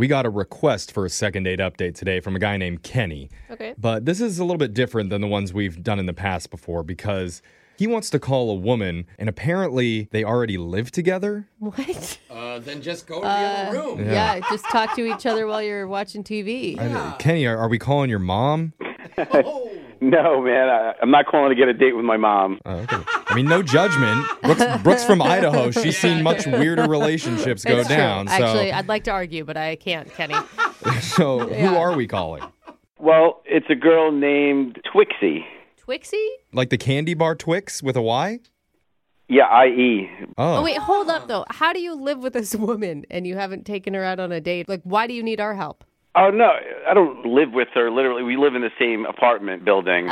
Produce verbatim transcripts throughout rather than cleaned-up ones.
We got a request for a second date update today from a guy named Kenny. Okay. But this is a little bit different than the ones we've done in the past before because he wants to call a woman, and apparently they already live together. What? Uh, then just go to the Uh, other room. Yeah. just talk to each other while you're watching T V. I- Kenny, are, are we calling your mom? Oh. No, man, I, I'm not calling to get a date with my mom. Oh, okay. I mean, no judgment. Brooks, Brooks from Idaho, she's seen much weirder relationships go It's true. down. So, Actually, I'd like to argue, but I can't, Kenny. so who Yeah. are we calling? Well, it's a girl named Twixie. Twixie? Like the candy bar Twix with a Y? Yeah, I E. Oh, Oh, wait, hold up, though. How do you live with this woman and you haven't taken her out on a date? Like, why do you need our help? Oh, no, I don't live with her. Literally, we live in the same apartment building.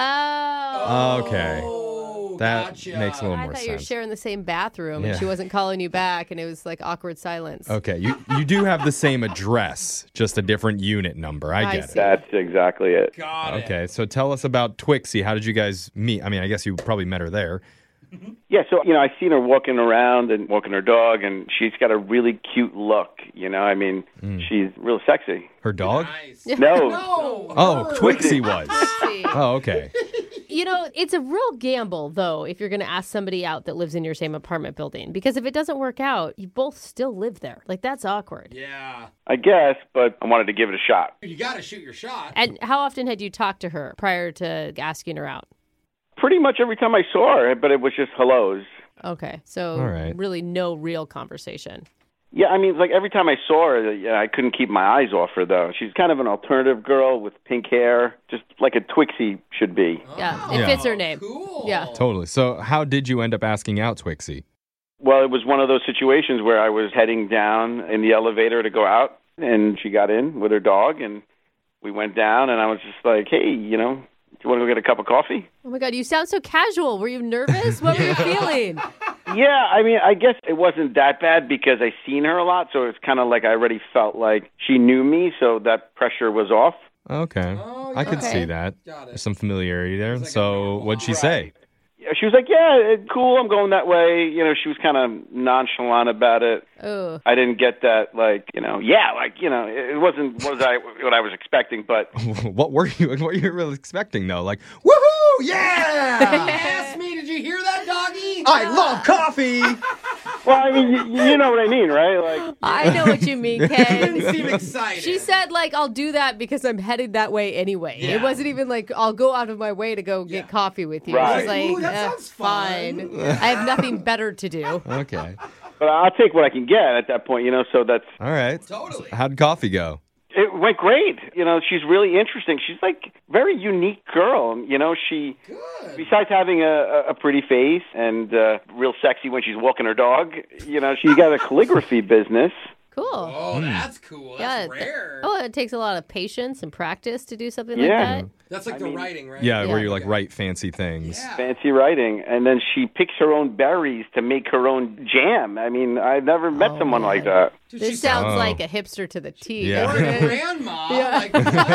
Oh. Okay. Oh, That gotcha. makes a little I more thought you were sense. sharing the same bathroom Yeah. and she wasn't calling you back and it was like awkward silence. Okay, you, you do have the same address, just a different unit number. I I get see. it. That's exactly it. Got it. Okay, so tell us about Twixie. How did you guys meet? I mean, I guess you probably met her there. Yeah, so, you know, I seen her walking around and walking her dog, and she's got a really cute look, you know? I mean, she's real sexy. Her dog? Nice. No. No. Oh, her. Twixie was. See. Oh, okay. You know, it's a real gamble, though, if you're going to ask somebody out that lives in your same apartment building. Because if it doesn't work out, you both still live there. Like, that's awkward. Yeah. I guess, but I wanted to give it a shot. You got to shoot your shot. And how often had you talked to her prior to asking her out? Pretty much every time I saw her, but it was just hellos. Okay, so All right. really no real conversation. Yeah, I mean, like every time I saw her, yeah, I couldn't keep my eyes off her, though. She's kind of an alternative girl with pink hair, just like a Twixie should be. Yeah, it Yeah. fits her name. Cool. Yeah. Totally. So, how did you end up asking out Twixie? Well, it was one of those situations where I was heading down in the elevator to go out, and she got in with her dog, and we went down, and I was just like, hey, you know, do you want to go get a cup of coffee? Oh my God, you sound so casual. Were you nervous? What were you feeling? Yeah, I mean, I guess it wasn't that bad because I seen her a lot, so it's kind of like I already felt like she knew me, so that pressure was off. Okay. Oh, I could okay. see that. Got it. There's some familiarity there. like a So, normal what'd she ride. say? Yeah, she was like, yeah, it- cool, I'm going that way. You know, she was kind of nonchalant about it. Oh, I didn't get that, like, you know, yeah, like, you know, it it wasn't what I, what I was expecting, but what were you what were you really expecting though? Like, woohoo! Yeah! Ask me, did you hear that, doggy? I love coffee. well, I mean, you, you know what I mean, right? Like, I know what you mean, Ken. Didn't seem excited. She said, like, I'll do that because I'm headed that way anyway. It Yeah. wasn't even like, I'll go out of my way to go get Yeah. coffee with you. Right. She's like, Ooh, that eh, sounds fun. fine. I have nothing better to do. Okay. but I'll take what I can get at that point, you know, so that's, All right. Totally. How'd coffee go? it went great. You know, she's really interesting. She's like very unique girl. You know, she, Good. besides having a, a pretty face and uh, real sexy when she's walking her dog, you know, she's got a calligraphy business. Cool. Oh, that's cool. Yeah. That's rare. Oh, it takes a lot of patience and practice to do something Yeah. like that. That's like I the mean- writing, right? Yeah, where Yeah. you like write fancy things. Yeah. Fancy writing, and then she picks her own berries to make her own jam. I mean, I've never met Oh, someone man. like that. Dude, This she sounds Oh. like a hipster to the T. Yeah. Or doesn't a it? grandma, Yeah. like,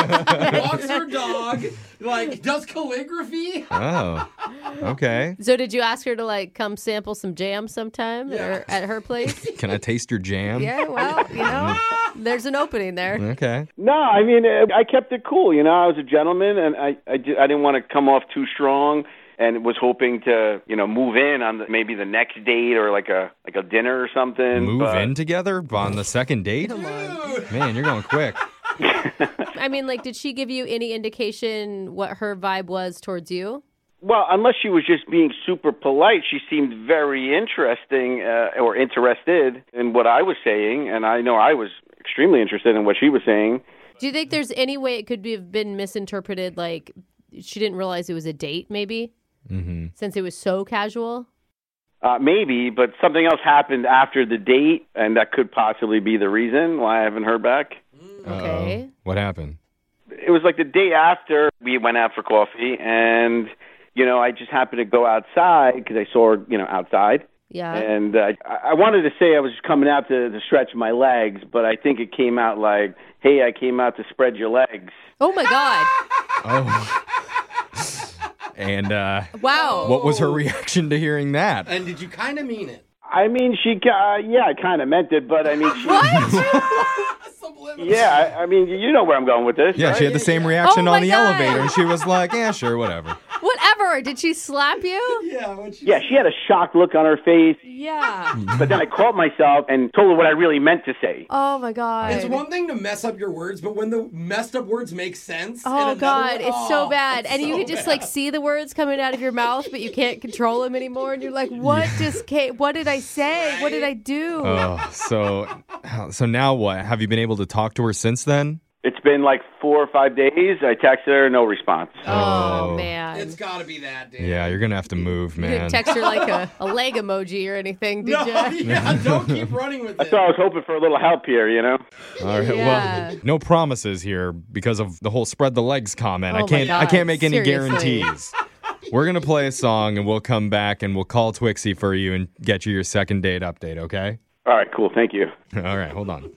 walks her dog, like, does calligraphy. Oh. Okay. So did you ask her to like come sample some jam sometime Yeah. or at her place? Can I taste your jam? Yeah, well, you know, there's an opening there. Okay. No, I mean, uh, I kept it cool. You know, I was a gentleman, and I, I, di- I didn't want to come off too strong, and was hoping to, you know, move in on the, maybe the next date or like a like a dinner or something. Move but- in together on the second date? Come on. Dude. Man, you're going quick. I mean, like, did she give you any indication what her vibe was towards you? Well, unless she was just being super polite, she seemed very interesting uh, or interested in what I was saying, and I know I was extremely interested in what she was saying. Do you think there's any way it could be, have been misinterpreted, like she didn't realize it was a date, maybe? Mm-hmm. Since it was so casual? Uh, maybe, but something else happened after the date, and that could possibly be the reason why I haven't heard back. Okay. What happened? It was like the day after we went out for coffee, and, you know, I just happened to go outside because I saw her, you know, outside. Yeah. And uh, I I wanted to say I was coming out to, to stretch my legs, but I think it came out like, hey, I came out to spread your legs. Oh my God. Oh. And uh, Wow. what was her reaction to hearing that? And did you kind of mean it? I mean, she, uh, yeah, I kind of meant it, but I mean, she, Subliminal. yeah, I, I mean, you know where I'm going with this. Yeah, right? she had the same reaction Oh my on the God. elevator, and she was like, yeah, sure, whatever. Whatever. Did she slap you? Yeah, when she Yeah, she had a shocked look on her face, Yeah. but then I caught myself and told her what I really meant to say. Oh my God. It's one thing to mess up your words, but when the messed up words make sense. Oh and another God, one- it's so oh, bad. it's And you so can just bad. like see the words coming out of your mouth, but you can't control them anymore. And you're like, what just came? What did I say? What did I do? Oh, so, so now what? Have you been able to talk to her since then? It's been like four or five days. I texted her, no response. oh, Oh. man. It's got to be that, dude. Yeah, you're gonna have to move, You didn't man. text her like a, a leg emoji or anything, did No, you? yeah, don't keep running with I it. thought I was hoping for a little help here, you know? All right, Yeah. well, no promises here because of the whole spread the legs comment. Oh I my can't, I God, can't make any seriously. guarantees. We're gonna play a song and we'll come back and we'll call Twixie for you and get you your second date update. Okay? All right, cool. Thank you. All right, hold on.